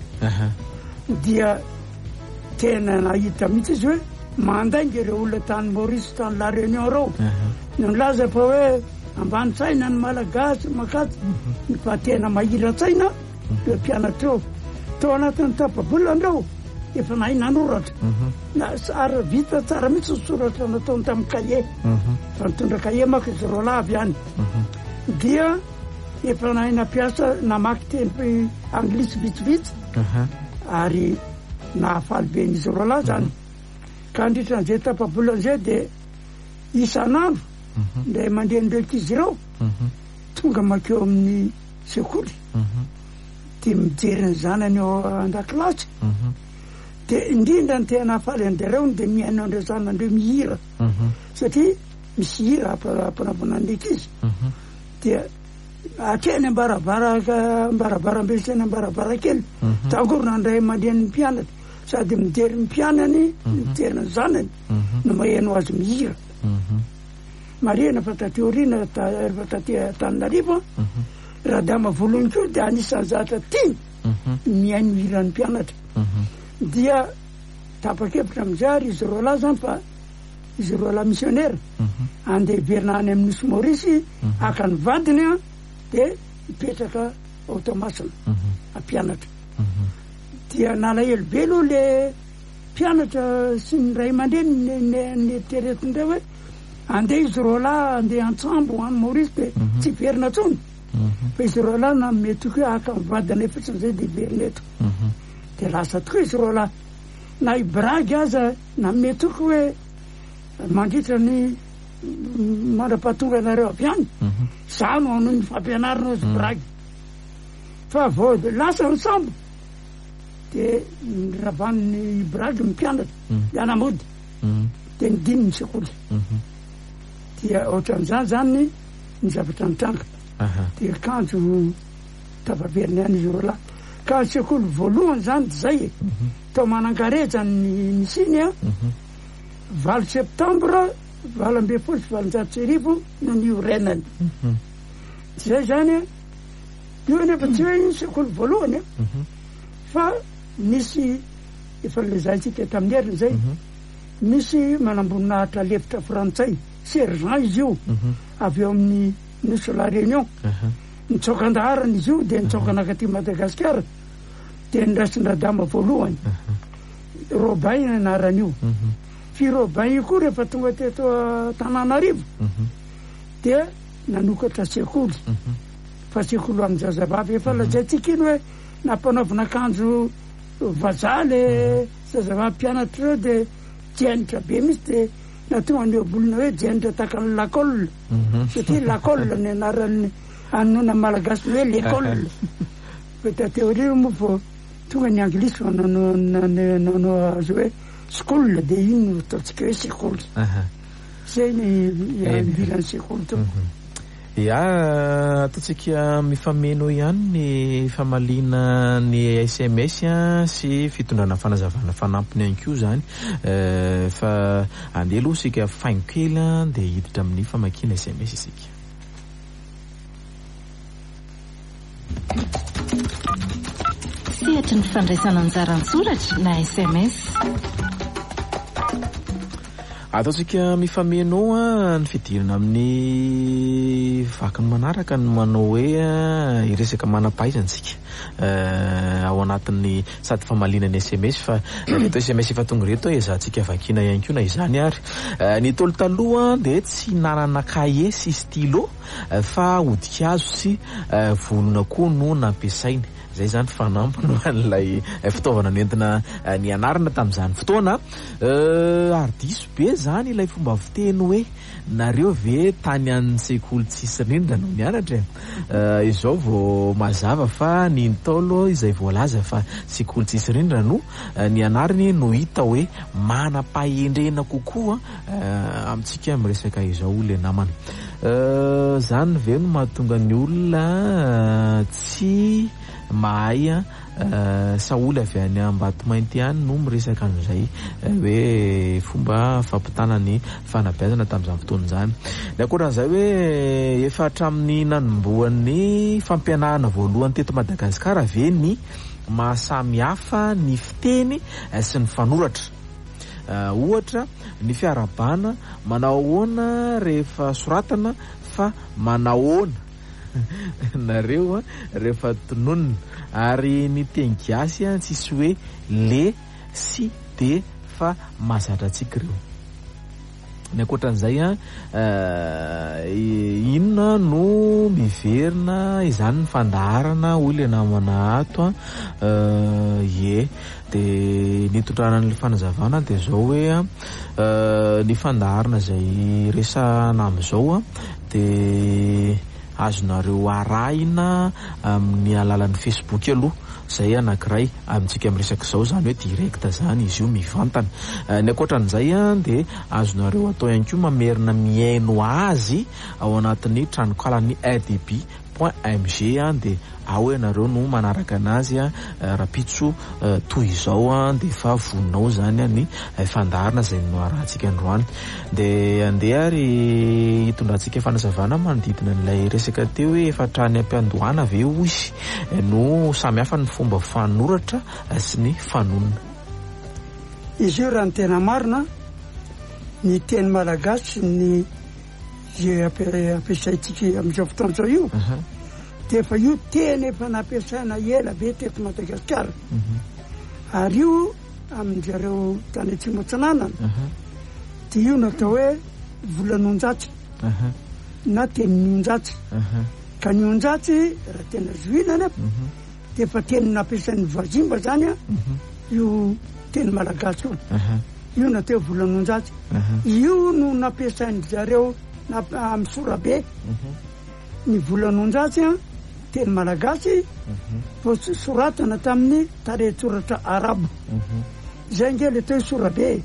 dia tena nahita mihitsy izy hoe mandainga ireo olona tany Maurice tany La Réunion reo no nilaza fa hoe ambany-tsaina ny malagasy makaty fa tena mahira-tsaina le mpianatra reo tao anatin'ny tapabolana efa nahay nanoratra na sara vita tsara mihitsy ny soratra nataony tamin'ny cahier fa nitondra cahier mako izy roa lahy avy any dia efa nahay nampiasa namaky teny anglisy vitsivitsy ary nahafaly be n'izy roa lahy zany ka andritran'izay tapabolana zay de isan'andro nday mandeha n'ireo ankizy ireo tonga makeo amin'ny sekoly de mijery ny zanany ao an-dakilasy de indrindra ny tena hafaly an'ireo de miaino andreo zanandreo mihira satria misy hira ampanavana ny ankizy dia atreny ambaravarambe seny ambaravarakely tangorona andray mandeha ny mpianatra sady mijery mpianany mijery ny zanany no maheno azy mihira marina fa tateorina fa taty Tananarivo raha dama voalohany ko de anisan'ny zatra tia miaino hiran'ny mpianatra dia tapa-kevitra amizary izy roa lahy zany fa izy roa lahy missionnaire andeha hiverina any amin'ny Nosy Maurice aka ny vadiny a de mipetraka ao Tomasina ampianatra dia nalahelo be aloha le mpianatra sy ny ray aman-dreny ny teretindreo hoe andeha izy roa lahy andeha antsambo any Maurice de tsy verina tsony fa izy roa lahy na mety hoe aka ny vadiny efitsiny zay de verina eto de lasa tokoa izy roa lahy na ibragy aza na mety hoe mandritra ny mandra-pahatonga anareo avy any za no anoho ny fampianarana azy bragy fa vao lasa ny sambo de ravan'ny bragy mpianatra mianamody de nidiny ny sekoly dia ohatran'izany zany ny zavatra nitranga de kanjo tafaveriny any izy roa lahy ka ny sekoly voalohany zany de zay tao Manangareza ny siny a 20 septambra 2024 no niorenany zay zany io nefa tsy hoe sekoly voalohany fa misy efa lezaintsika tamin'ny heriny zay misy manamboninaatra lefitra frantsay sergent izy io avy eo amin'ny Nosy La Réunion nitsokan-daharana izy io dia nitsokanakaty Madagasikara dia nirasin-dradama voalohany Robay anaran'io fi Robay io koa rehefa tonga teto Tananarivo dia nanokatra sekoly fa sekoly amin'ny zazavavy efa lazaitsika iny hoe nampanaovina akanjo vazaha le zazavavy mpianatra reo dia jianitra be misy dia natonga ny obolona hoe jianitra takan'ny lakôle satria lakôle ny anaran'ny anona malagasy hoe l'école fa teoria moa vao tonga ny anglisy nanao azy hoe school dia iny no ataontsika hoe sekoly zay ny ilan'ny sekoly to ataontsika mifameno ihany ny famaliana ny SMS sy fitondrana fanazavana fanampiny ihany koa zany fa andeha aloha sika faingo kely dia hiditra amin'ny famakiana SMS isika. Sehatry ny fandraisana anjara an-tsoratra na SMS. Ataontsika mifameno ny fidirana amin'ny vakiny manaraka ny manao hoe iresaka manam-pahaizantsika ao anatin'ny sady famalinany SMS fa reto SMS efa tonga reto ezahantsika vakina ihany koa na izany ary ny tolo taloha dia tsy nanana kahie sy stylo fa hodikazo sy volona koa no nampiasainy. Zay zany fanampiny an'ilay fitaovana nentina ny anarana tamin'izany fotoana ary diso be zany ilay fomba fiteny hoe nareo ve tany an'ny sekoly tsisy rindra no mianatra izao vao mazava fa ny Ntaolo izay voalaza fa sekoly tsisy rindra no ny anarany no hita hoe manam-pahendrena kokoa amintsika miresaka izao le namana zany ve no mahatonga ny olona tsy mahay saoly avy any Ambatomainty any no miresaka an'izay hoe fomba fampitana ny fanabeazana tamin'izany fotoana izany. Ny akoatran'izay hoe efa hatramin'ny nanomboan'ny fampianarana voalohany teto Madagasikara ve ny mahasamihafa ny fiteny sy ny fanoratra. Ohatra ny fiarabana manao ahoana rehefa soratana fa manao ahoana nareo rehefa tononona ary ny teny gasy tsisy hoe le sy de fa mazatra antsika reo. Ny akoatran'izay inona no miverina izany ny fandaharana hoy namana ato dia ny tondrana fanazavana dia zao hoe ny fandaharana izay resana amin'izao dia azonareo arahina amin'ny alalan'ny Facebook aloha zay anankiray amintsika miresaka izao zany hoe direkta zany izy io mivantana. Ny akoatran'izay dia azonareo atao ihany koa mamerina miaino azy ao anatin'ny tranokalany idb.mg dia ao ianareo no manaraka anazy rapitso toy izao dia fa voninao zany ny fandaharana zay no arahantsika androany dia andeha ary hitondrantsika fanazavana manodidina n'ilay resaka teo hoe efa trany ampiandohana ve hoy no samihafa ny fomba fanoratra sy ny fanonona. Izy io raha ny tena marina ny teny malagasy ny zay ampiasaitsika amin'izao fotoana izao io dia efa io teny efa nampiasaina ela be teto Madagasikara ary io amin'izareo tany atsimo antsinanana dia io natao hoe volan'onjatsy na tenin'onjatsy ka ny onjatsy raha tena zohinana dia efa teny nampiasain'ny vazimba zany io teny malagasy io natao volan'onjatsy io no nampiasain'ny zareo amin'ny sorabe ny volan'onjatsy teny malagasy vao soratana tamin'ny tarehin-tsoratra arabo zay nge le tao sorabe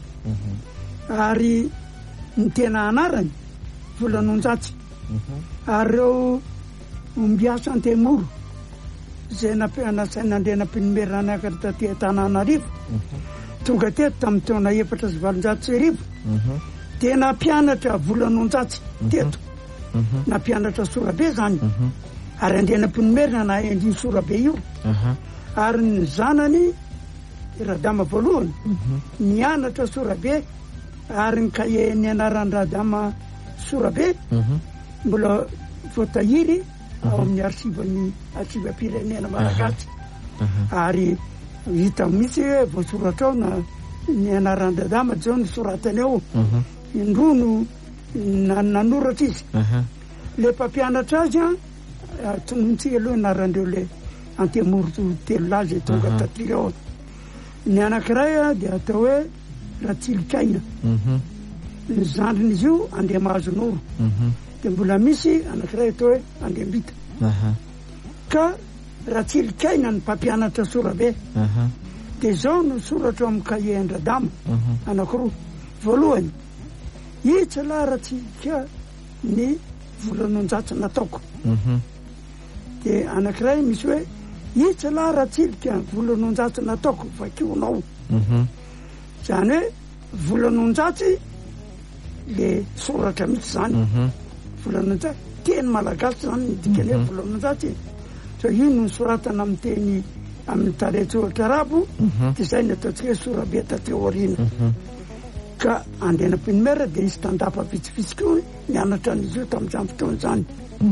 ary ny tena anarany volan'onjatsy ary reo mbiasa antemoro zay nasaina nandeha nampinimerina anakatra taty Tananarivo tonga teto tamin'ny taona 4valonjato tena mpianatra volan'onjatsy teto na mpianatra sorabe zany ary andeha nampinimerina na endriny sorabe io ary ny zanany radama voalohany nianatra sorabe ary ny kahe ny anaran'ny radama sorabe mbola voatahiry ao amin'ny arsiva-pirenena malagasy ary hita mihitsy hoe voasoratra ao na ny anaran-dadama zao ny soratany ao indrono nanoratra izy le mpampianatra azy a tonontsika aloha anarandreo le antemoro telo lazy tonga tatry ao ny anankiray a dia atao hoe Ratsilikaina ny zandrin'izy io Andriamahazonoro de mbola misy anankiray atao hoe Andriambita ka Ratsilikaina ny mpampianatra sorabe de zao no soratra amin'ny cahier Andradama anankiroa voalohany itsala Ratsilika ny volanonjatsy nataoko de anankiray misy hoe itsala Ratsilika volanonjatsy nataoko vakianao zany hoe volanonjatsy le soratra mihitsy zany volanonjatsy teny malagasy zany midikany hoe volanonjatsy so io no soratana amin'ny teny amin'ny taretsohatra arabo de zay ny ataontsika hoe sorabe tateorina ka andena primaire de izy tandapa vitsivitsika io nianatra an'izy io tamin'izany fotoana zany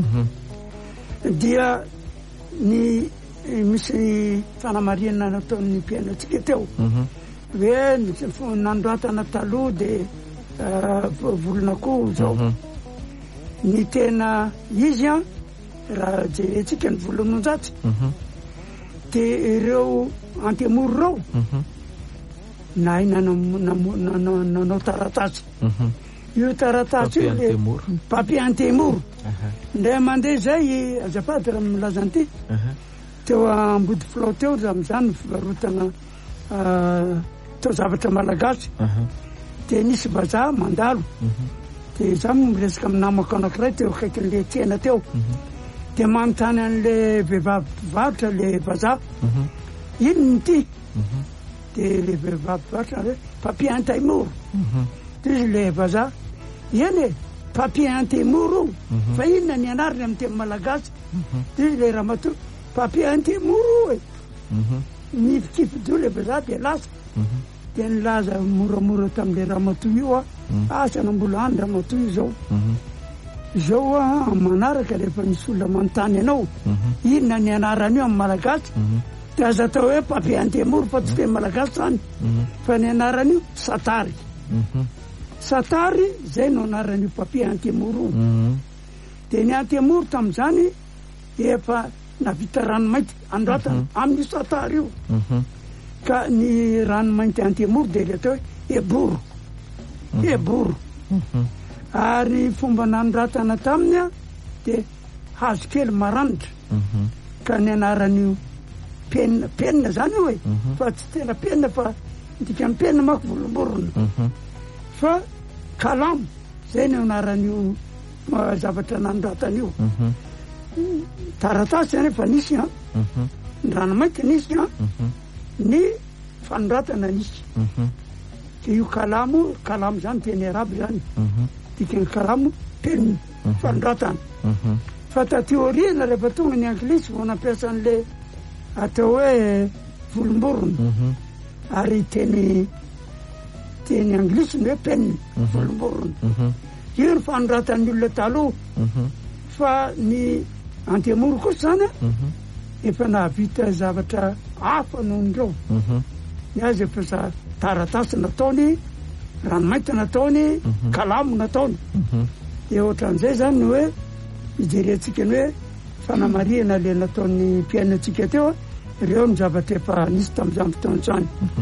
dia ny misy fanamarina nataon'ny mpiainatsika teo hoe nandroatana taloha de volonako zao ny tena izy a raha jerentsika ny volanonjatsy de ireo antemoro reo na nanao taratasy io taratasy io le papier antemoro ndray mandeha zay azafady raha milazanty teo ambody filao teo am'izany fivarotana teo zavatra malagasy de nisy vazaha mandalo de za miresaka amin'ny namako anankiray teo akaikin'le tsena teo de manontany an'le vehivavy mpivarotra le vazaha ino ny ty de le vehivavy mpivarotra hoe papier antemoro de izy le vazaha eny e papier antemoro fa inona ny anariny amin'ny teny malagasy de izy le ramatoa papier antemoro e nifikify le vazaha de lasa de nilaza moramora tamin'le ramatoa io a asana mbola any ramatoa io zao zao a manaraka rehefa misy olona manontany anao inona ny anarany io amin'ny malagasy de aza atao hoe papier antemoro fa tsy teny malagasy zany fa ny anarany io satary satary zay no anaran'io papier antemoro de ny antemoro tamin'izany efa navita ranomainty androatana amin'ny satary io ka ny ranomainty antemoro de le atao hoe eboro ary fomba nanondratana taminy a de hazo kely maranitra ka ny anaran'io penina zany io e fa tsy tena penina fa dikany penina mako volomborona fa kalamo zay ny anaran'io zavatra nanondratana io taratasy zany efa nisy a ny ranomainty nisy a ny fanondratana nisy de io kalamo zany teny araby zany dikany kalamo penina fanondratana fa tateorina rehefa tonga ny anglisy vao nampiasa an'le atao hoe volomborona ary teny anglisy ny hoe penina volomborona io ny fanondratan'ny olona taloha fa ny antemoro kosa zany efa nahavita zavatra hafa nohon'ireo ny azy efa taratasy nataony ranomainty nataony kalamo nataony de ohatran'izay zany hoe ijerentsika ny hoe fanamariana le nataon'ny mpiainatsika teo ireo ny zavatra efa nisy tamin'izany fotoana zany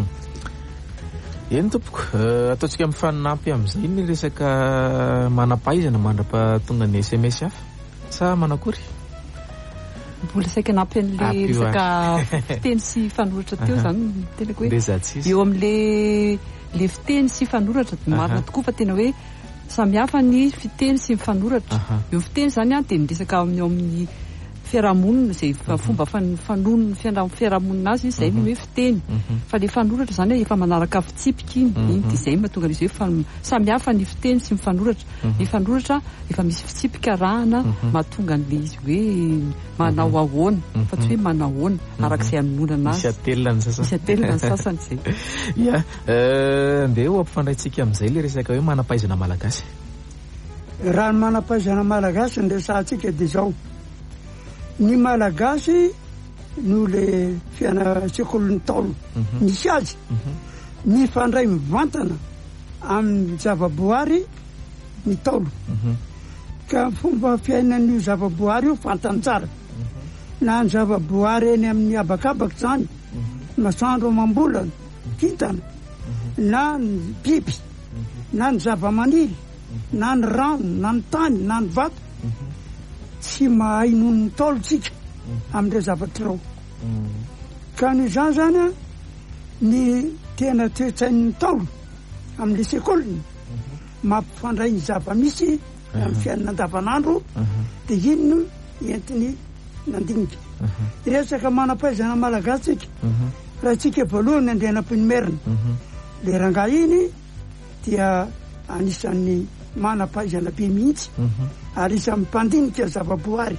eny tompoko ataontsika mifanampy amin'izay ny resaka manampahaizana mandra-pahatonga ny SMS hafa sa manakory mbola saika anampy an'le resaka fiteny sy fanoratra teo zany tenako hoe eo amin'le fiteny sy fanoratra marina tokoa fa tena hoe samihafa ny fiteny sy mifanoratra eo fiteny zany a de miresaka amin'ny fiarahamonina zay fomba fanono fiarahamonina azy zay ny hoe fiteny fa le fanoratra zany efa manaraka fitsipika iny de zay mahatonga izy hoe samihafa ny fiteny sy mifanoratra ny fanoratra efa misy fitsipika rahana mahatonga an'le izy hoe manao ahoana fa tsy hoe manao ahoana arak'izay anonona azy misy atelina ny sasany zay ia nde ho ampifandraitsika amin'izay le resaka hoe manampahaizana malagasy raha ny manampahaizana malagasy ny resantsika de zao ny malagasy no le fiana sekolony taolo misy azy ny fandray mivantana amin'ny zavaboary ny taolo ka fomba fiainan'io zavaboary io fantany tsara na ny zavaboary eny amin'ny abakabaka zany masoandro mambolana kintana na ny biby na ny zavamaniry na ny rano na ny tany na ny vato tsy mahay noho ny taolotsika amin'ireo zavatrao ka noho izany zany a ny tena toetsain'ny taolo amin'le sekoliny mampifandray ny zava-misy amin'ny fiainana andavanandro dia ino entiny nandinika resaka manam-pahaizana malagasitsika raha tsika voalohany andrianam-pinomerina le rangahy iny dia anisan'ny manam-pahaizana be mihitsy ary isan'ny mpandinika zavaboary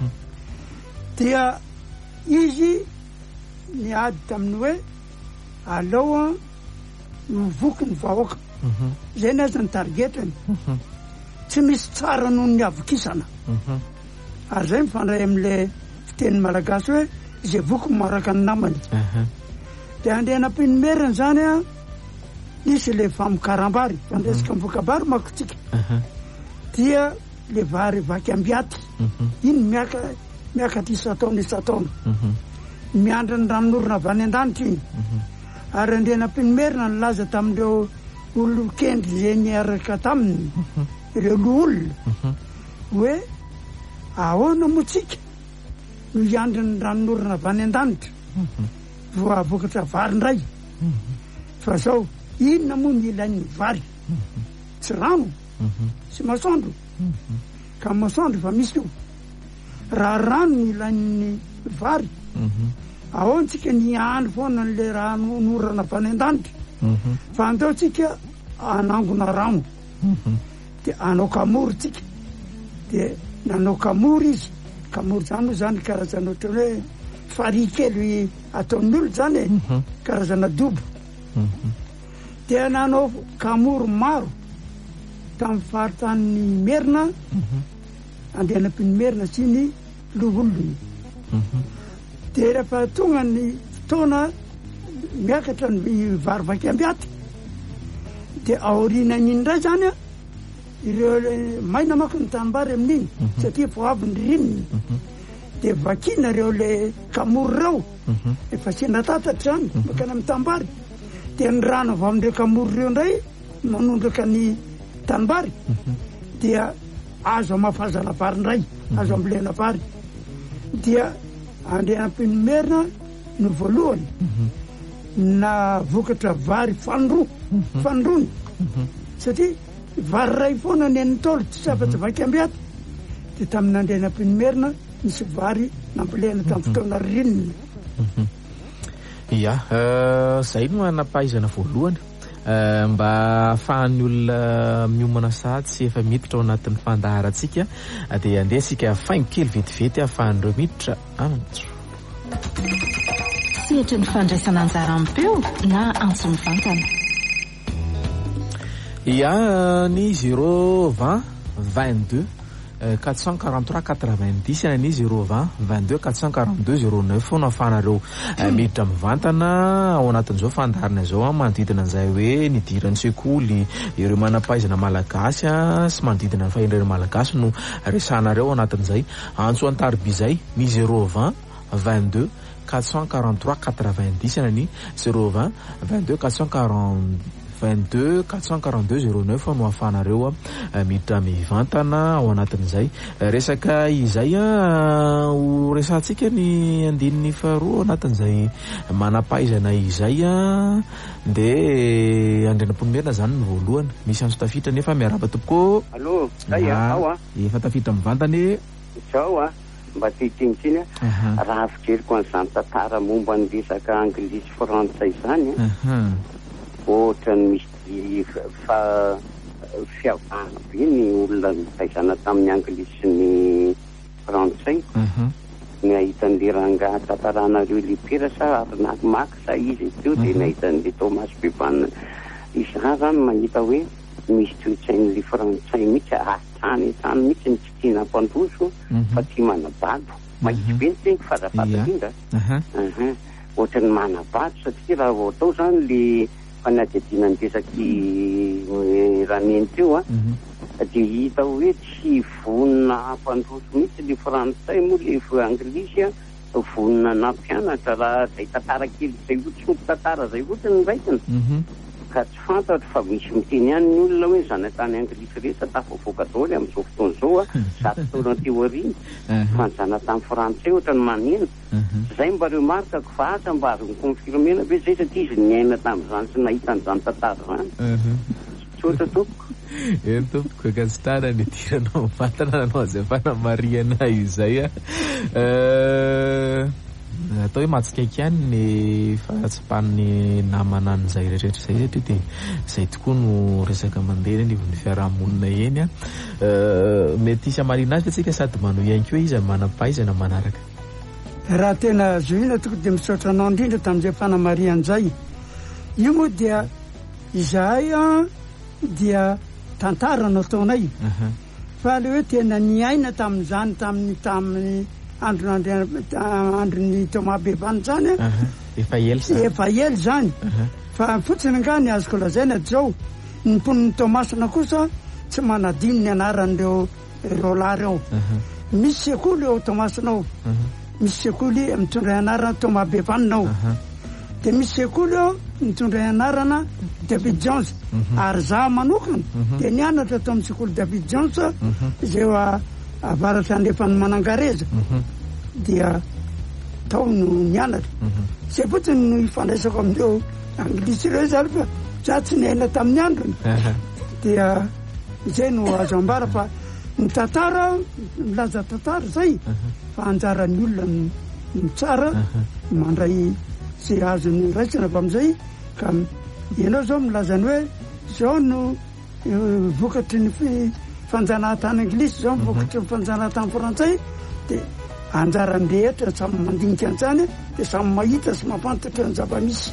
dia izy ny ady tamin'ny hoe aleoa mivoky ny vahoaka zay ny azy ny targetany tsy misy tsara noho ny avokisana ary zay mifandray amin'le fiteniny malagasy hoe zay voky maraka ny namany dia andrianam-pinomerina zany a nisy le famokarambary fandresaka mivokabary makotsika dia le vary vaky ambiaty iny miaka ty isataona isataona miandra ny ranon'orona avy any an-danitra iny ary andrianam-pinomerina nylaza tamin'ireo olokendry zay niaraka taminy ireo loolona hoe ahoana motsika no iandra ny ranon'orona avy any an-danitra voa vokatra vary ndray fa zao inona moa ny ilain'ny vary tsy rano sy masoandro ka masoandro fa misy io raha rano ny ilain'ny vary ahoantsika ny andro foana n'le rano norana avy any an-danitra fa andeotsika anangona rano dia anao kamory tsika dia nanao kamory izy kamory zany moa zany karazana ohatra hoe fary kely ataon'olo zany karazana dobo dia nanao kamory maro tamin'ny faritany merina andrianam-pinomerina sy ny loholony dia rehefa tonga ny fotoana miakatra ny vary vaky ambiaty dia aorianany indray zany a ireo maina mako ny tanimbary amin'iny satria vo avy ny rininy dia vakina reo le kamory reo efa sina tatatra zany makana amin'ny tanimbary dia ny rano avy amin'ireo kamory reo ndray manondraka ny tanimbary dia azo amafazana vary ndray azo ambolena vary dia andrianam-pinomerina no voalohany na vokatra vary fanondrony satria vary ray foana ny an'ny taolo tsy safatsy vaky ambiaty dia tamin'ny andrianam-pinomerina misy vary nambolena tamin'ny fotoana rinina ia zay no anapahaizana voalohany mba ahafahan'ny olona miomana sahady sy efa miditra ao anatin'ny fandaharatsika dia andeha sika faingo kely vetivety ahafahan'ireo miditra amantso sehatra ny fandraisana anjara ampeo na antso mivantana ia ny 020 22 443 90 ny 020 22 442 09 no ahafahanareo miditra mivantana ao anatin'izao fandarina izao manodidina an'izay hoe nidiran'ny sekoly ireo manam-pahaizana malagasy sy manodidina ny fahendrena malagasy no resanareo ao anatin'izay antso antarby izay ny 020 22 443 90 ny 020 22 442 09 no ahafahanareo miditra mivantana ao anatin'izay resaka izay ho resantsika ny andininy faharoa ao anatin'izay manam-pahaizana izay dia andrianam-pinomerina zany ny voalohany misy anso tafitra nefa miaraba tompoko allo ao efa tafitra mivantany zao mba titinitsiny raha fijeriko an'izany tantara momba ny resaka anglisy frantsay zany ohatra ny misy fiavana be ny olona fahaizana tamin'ny anglisy sy ny frantsay ny ahitan'le rangahy tantaranareo lipera sa ary nakimaky sa izy teo dia nahitan'le Thomas Bevan izy raha zany mahita hoe misy toetsain'le frantsay mihitsy tany mihitsy ny tsy tiana mpandroso fa tia manabado mahisy be ny teny farafatarindra ohatrany manabado satria raha vao atao zany le fanadihadiana ny resaky raneny teo dia hita hoe tsy vonina mpandroso mihitsy le frantsay moa le anglisy vonina na mpianatra raha zay tantara kely zay otsy tantara zay ohatrany nraikiny ka tsy fantatro fa misy miteny ihany ny olona hoe zany tany anglisy rehetra tafavoaka daholo amin'izao fotoana izao zato taona teo ariny fa ny zana tamin'ny frantsay ohatrany manena zay mba reo marikako fa asa mba azo mikonfirmena hoe zay satria izy niaina tamin'izany sy nahita n'izany tantara zany tsy ohatra tompoko eny tompoko akasitrana ny tiranao mivantana nanao zay fanamariana izay atao hoe matsikaiky ihany ny fahatsipan'ny namana an'izay rehetrarehetra zay satria dia zay tokoa no resaka mandeha eny ivon'ny fiarahamonina eny mety isy amarina azy fa tsika sady manao iainy koa izy manam-pahaizana manaraka raha tena zoina toko dia misaotra anao indrindra tamin'izay fanamarian'izay io moa dia izahay dia tantara no ataonay fa le hoe tena niaina tamin'izany tamin'ny androny Thomas Bevany zany efa ely zany fa fotsiny nga ny azoko lazaina zao ny mponiny Thomasina kosa tsy manadino ny anaran'ireo rolary ao misy sekoly eo Thomasina ao misy sekoly mitondra anarana Thomas Bevanina ao dia misy sekoly eo mitondra anarana David Jones ary za manokana dia nianatra tao amin'ny sekoly David Jones izay avaratra andrefany Manangareza dia tao no nianatra zay fotsiny no ifandraisako amin'ireo anglisy ireo zany fa za tsy niaina tamin'ny androny dia izay no azo ambara fa ny tantara milaza tantara zay fa anjaran'ny olona ny tsara mandray zay azony raisina fa amin'izay ka ianao zao milazany hoe zao no vokatry ny fanjanahantany anglisy zao vokatry ny fanjanahantany frantsay dia anjarany rehetra samy mandinika an'izany dia samy mahita sy mampantatra ny zava-misy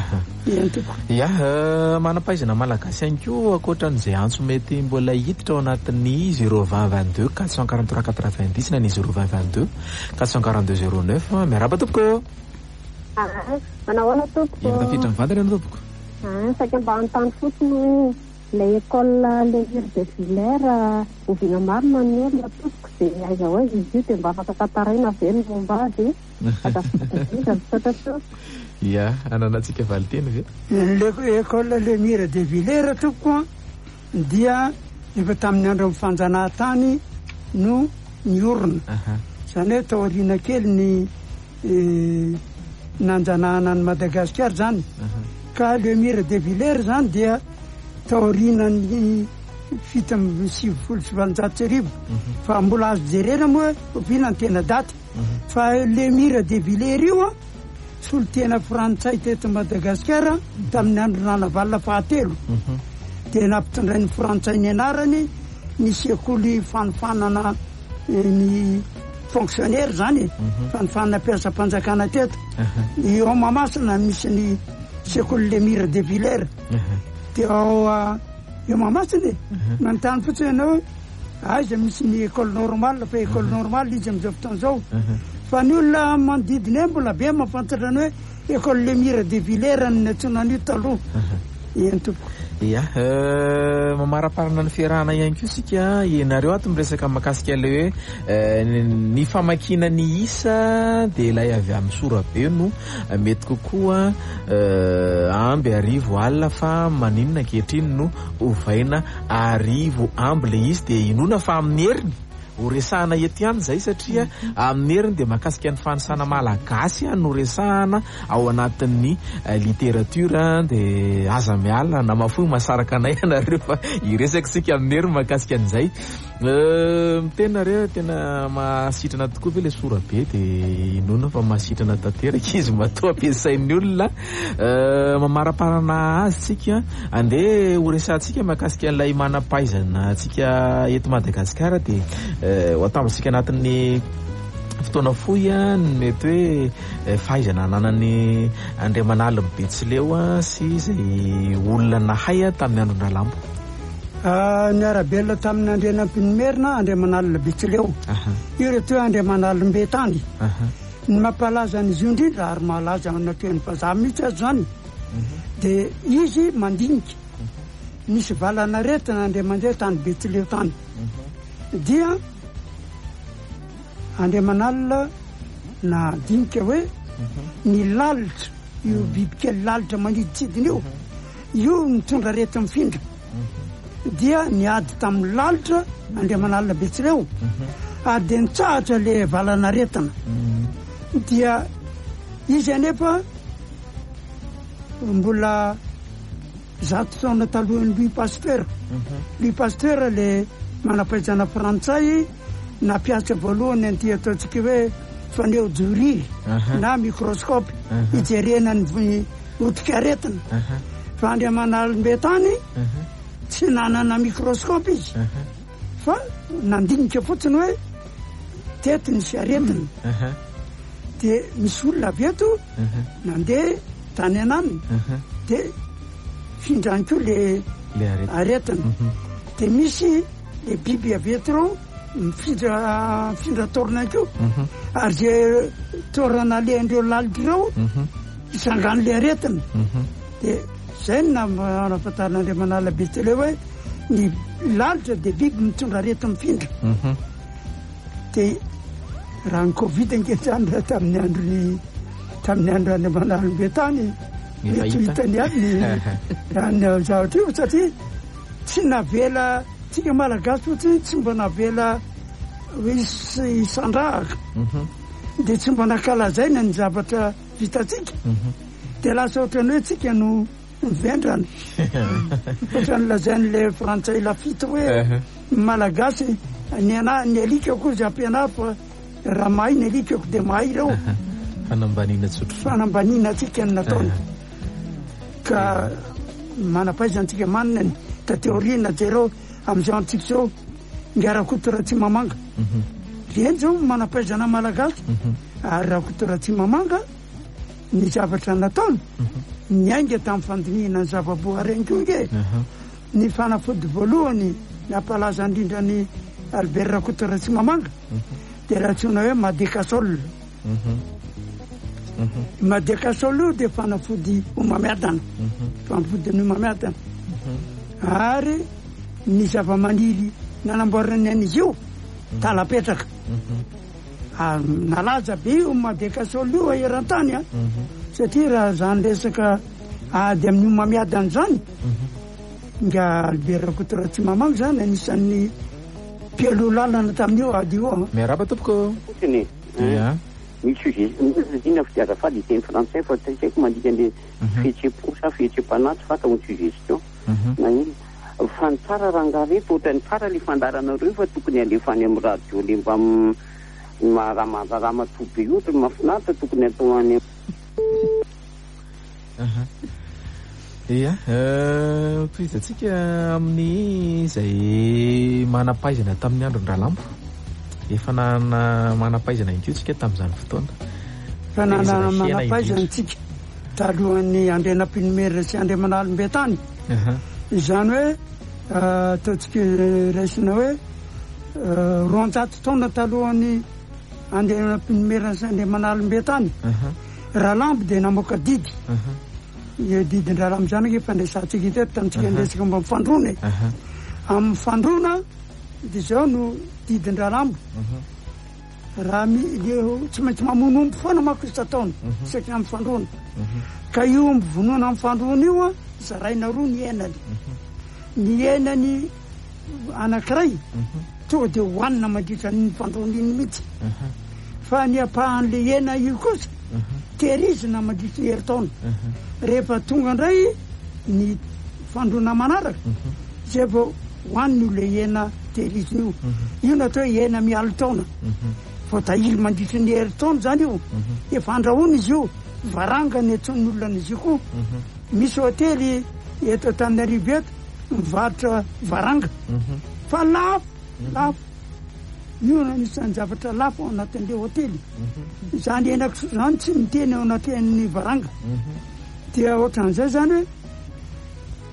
ia manampahaizana malagasy ihany koa akoatran'izay antso mety mbola hiditra ao anatin'ny 02022 443 90 na ny 02022 442 09 miaraba tompoko manao ana tompoko tafiditra mivantana ianao tompoko saika mba antany fotsiny ilay école Lévir de Villers ovina maro manery tompoko dia aiza hoe izy io dia mba afaka tantaraina ve ny momba azy ia ananatsika valiteny ve le école Lévir de Villers tompoko dia efa tamin'ny andro mifanjanahantany no niorona zany hoe taoriana kely ny nanjanahana ny Madagasikara zany ka Lévir de Villers zany dia taorinany fita amin'ny 770 fa mbola azo jerena moa ovina ny tena daty fa Lévir de Villers io solo tena frantsay teto Madagasikara tamin'ny andro nanavalina fahatelo dia nampitondrain'ny frantsay ny anarany ny sekoly fanofanana ny fonctionnaire zany fanofanana mpiasa-panjakana teto eo Mahamasina misy ny sekoly Lévir de Villers dia eo Mahamasina manontany fotsiny ianao aiza misy ny école normale fa école normale izy amin'izao fotoana izao fa ny olona manodidina eo mbola be mafantatra ny hoe école Lévir de Villers ny antsoinan'io taloha eny tompoko ia mamaraparana ny fiarahana ihany koa sika ianareo ato miresaka mahakasika ilay hoe ny famakina ny isa dia ilay avy amin'ny sorabe no mety kokoa amby arivo alina fa maninona ankehitriny no ovaina arivo amby le izy dia inona fa amin'ny heriny ho resahana ety ihany zay satria amin'ny heriny dia mahakasika ny fanisana malagasy no resahana ao anatin'ny literatura dia aza miala na mafoy masaraka anay anareo fa iresaka sika amin'ny heriny mahakasika an'izay tenareo tena mahasitrana tokoa ve le sorabe dia inona fa mahasitrana tanteraka izy matoa ampiasain'ny olona mamaraparana azy tsika andeha ho resantsika mahakasika an'ilay manam-pahaizana tsika eto Madagasikara dia atambasika anatin'ny fotoana foy mety hoe fahaizana ananany Andriamanala Betsileo sy izay olona nahay tamin'ny andron-dralambo ny arabella tamin'ny andreanam-pinomerina andriamanalina betsileo io reto hoe andriamanalom-betany ny mampalaza an'izy io indrindra ary mahalaza nateon'ny vazaha mihitsy azy zany dia izy mandinika nisy valana retina andria mandeha tany betsileo tany dia andriamanalina na dinika hoe ny lalitra io bibikely lalitra maniditsidiny io mitondra rety mifindra dia niady tamin'ny lalitra andriamanalina betsileo ary dia nitsahatra le valana retina dia izy anefa mbola 100 taona talohan'ny Louis Pasteur le manampaizana frantsay napiasa voalohany anty ataontsika hoe faneo joriry na microscope hijerena ny otrika aretina fa andriamanalom-betany tsy nanana microscope izy fa nandinika fotsiny hoe tety nisy aretina dia misy olona avy eto nandeha tany anaminy dia findrany koa le aretina dia misy le biby avy eto reo mifindra torina koa ary zay torana leandreo lalitra ireo isangany le aretina dia zay nafatarina betsileo hoe ny lalitra dia biby mitondra arety mifindra dia raha ny covid nketrany tamin'ny andro andriamanalom-betany mety hitany aby ny zavatra io satria tsy navela tsika malagasy fotsiny tsy mba navela isandrahaka dia tsy mba nakalazaina ny zavatra vitatsika dia lasa ohatrany hoe tsika no mivendrana ohatrany lazain'le frantsay lafita hoe malagasy ny alika koa zy ampiana fa raha mahay ny alikako dia mahay reo fanambanina tsika ny nataony ka manapaizantsika manina ta teorina jereo amin'izao antsika zao ngiarakoto raha tsy mamanga reny zao manapaizana malagasy ary rahakoto raha tsy mamanga ny zavatra nataony ny ainga tamin'ny fandinihana ny zavaboary ko nge ny fanafody voalohany nampalaza indrindra ny Albert rahakoto raha tsy mamanga dia raha tsona hoe madekasol madekasol io dia fanafody homamiadana fanafodiny homamiadana ary ny zavamaniry nanamboarany an'izy io talapetraka nalaza be io madekasol io aeran-tany satria raha zany resaka ady amin'ny homamiadana zany nga Albert rahakoto raha tsy mamanga zany anisan'ny pialo lalana tamin'io ady io miaraba tompoko fotiny misy ina fiazafady iteny frantsay fa tsaiko mandika an'le fihetsem-po sa fihetsem-panaty fata ny suggestion na iny fa ny tsara rangaha reto ohatrany tsara le fandaranareo fa tokony alefa any amin'ny radio le mba raha matobe io ohatry mahafinaritra tokony atao any ia tohizatsika amin'ny zay manapaizana tamin'ny andron-dralambo efa nana manapaizana inkio tsika tamin'izany fotoana fa nana manapaizana tsika talohan'ny andrianam-pinomerina sy andriamanalom-betany izany hoe ataontsika raisina hoe 200 taona talohan'ny andrianam-pinomerina sy andriamanalom-betany ralambo dia namoaka didy didin-dralambo zany hoe fandraisantsika teto tamintsika andresaka mba mifandrona amin'ny fandrona dia zao no didin-dralambo raha tsy maintsy mamonombo foana mako izy tataona isaky amin'ny fandrona ka io omby vonoana amin'ny fandrona io a zaraina roa ny enany ny enany anankiray tonga dia hohanina mandritra ny fandrona iny mihitsy fa ny apahan'le ena io kosa tehirizina mandritra ny herintaona rehefa tonga indray ny fandrona manaraka zay vao hohaniny io le ena tehirizina io io natao hoe ena mialo taona fa tahiry mandritra ny herintaona zany io efa andrahoana izy io varanga ny antson'ny olona an'izy io koa misy hotely eto Antananarivo eto mivarotra varanga fa lafo io anisan'ny zavatra lafo ao anatin'le hotely zany enako zany tsy miteny ao anatin'ny varanga dia ohatran'izay zany hoe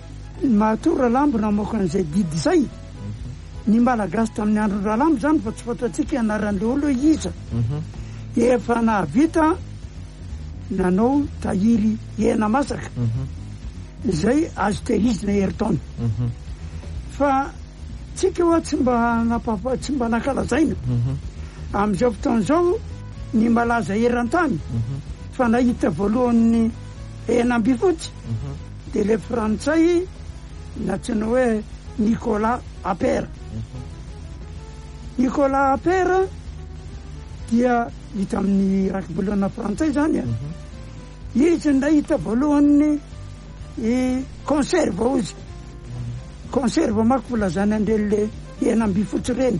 mahatora lambo namoaka an'izay didy zay ny malagasy tamin'ny andro rahalambo zany fa tsy fantatsika ianaran'le olo iza efa nahavita nanao tahiry hena masaka zay azo tehirizina heritaona fa tsika hoa tsy mba nakalazaina am'izao fotoan'izao ny malaza eran-tany fa nahita voalohan'ny henam-bifotsy de le frantsay natsina hoe Nicolas Appert. Nicolas Appert dia hita amin'ny rakim-bolana frantsay zany a izy nahita voalohan'ny conserve ozy conserve mako folazany andrele henam-bifotsy reny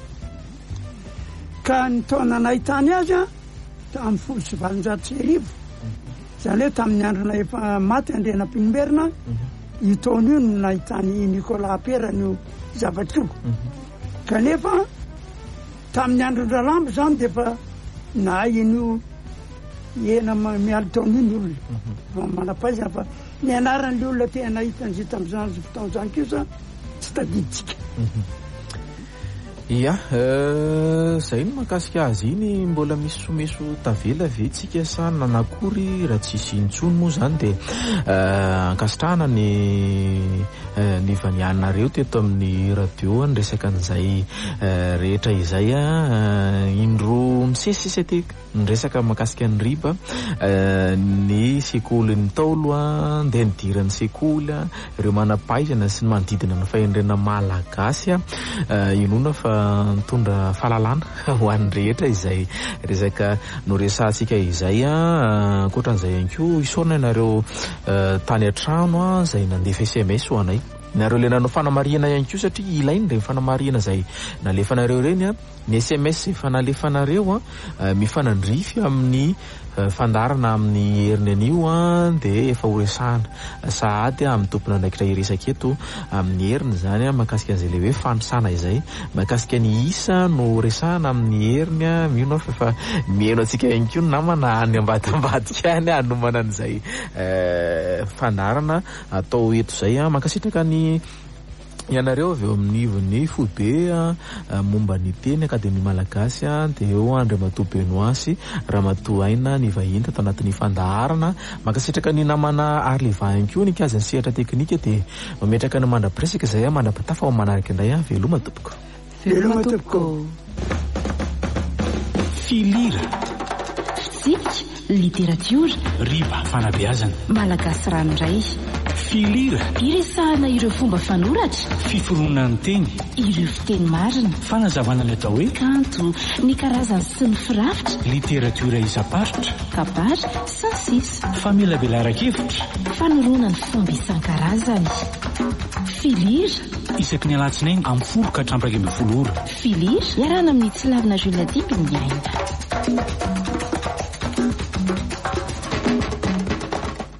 ka ny taona nahitany azy a tamin'ny 1970 zany hoe tamin'ny androna efa maty Andrianampinomberina io taona io no nahitany Nicolas Appert no zavatroko kanefa tamin'ny andro rahalambo zany de fa nahay ino hena mialy taona io ny olona manapaizana fa ny anaran'le olona tena nahitan'izay tamin'izany fotoana zany kosa tsy tadiditsika ia zay no mahakasika azy iny mbola misy someso tavela ve tsika sa nanakory raha tsisy intsony moa zany de ankasitrahana ny vanianareo teto amin'ny radio ny resaka an'izay rehetra izay indro ny sesisy ateky ny resaka mahakasika ny riba ny sekoly ny taolo ndeha nidirany sekoly ireo manapaizana sy ny manodidina ny fahendrena malagasy inona fa mitondra fahalalana ho an'ny rehetra izay resaka no resantsika izay ankoatran'izay ihany koa isaorana ianareo tany an-trano zay nandefa SMS ho anay nareo le nanao fanamarihana ihany koa satria ilainy regny fanamarihana zay nalefanareo reny ny SMS zay fanalefanareo mifanandrify amin'ny fandarana amin'ny heriny anio de efa horesahana sahady amin'ny tompona andraikitra iresaka eto amin'ny heriny zany mahakasika an'izay le hoe fandrisana izay mahakasika ny isa no resahana amin'ny heriny mino fa mieno atsika ihany koa namana any ambadambadika any anomana an'izay fandarana atao eto zay mahakasitraka ny ianareo avy eo amin'ny ivon'ny foibe momba ny teny akademia malagasy de eo Andriamatoa Benoasy Ramatoa Aina ny vahiny tato anatin'ny fandaharana makasitraka ny namana Arleva ihany koa ny kazany sehatra teknika de mametraka ny mandrapiresaka izay mandrapatafa ao manaraka indray veloma tompoko filira fitsipika literatiora riba fanabeazana malagasy ranoray filira iresahana ireo fomba fanoratra fiforoana ny teny ireo fiteny marina fanazavana ny atao hoe kanto ny karazany sy ny firafitra literatiora isamparitra kabary sansisa famelabelara-kevitra fanorona ny fomba isan-karazany filira isaky ny alatsinainy amin'ny 10 ka hatramin'ny 12 ora filira iarana amin'ny tsilavina Julia Dibiny aina